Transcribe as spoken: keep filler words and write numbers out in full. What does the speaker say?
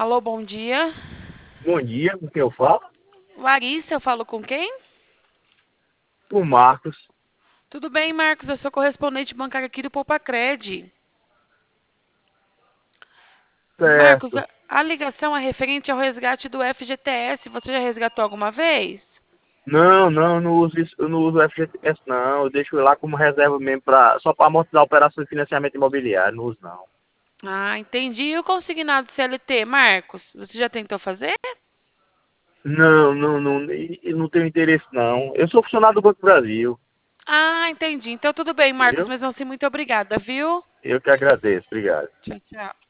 Alô, bom dia. Bom dia, com quem eu falo? Larissa, eu falo com quem? O Marcos. Tudo bem, Marcos? Eu sou correspondente bancário aqui do Poupacred. Marcos, Certo. a, a ligação é referente ao resgate do F G T S. Você já resgatou alguma vez? Não, não, eu não uso isso, eu não uso o F G T S não. Eu deixo ele lá como reserva mesmo pra, só para amortizar operações de financiamento imobiliário, não uso não. Ah, entendi. E o consignado C L T, Marcos? Você já tentou fazer? Não, não, não, e- e não tenho interesse não. Eu sou funcionário do Banco do Brasil, Ah, entendi. Então tudo bem, Marcos, viu? mas não sei, muito obrigada, viu? Eu que agradeço, obrigado. Tchau, tchau.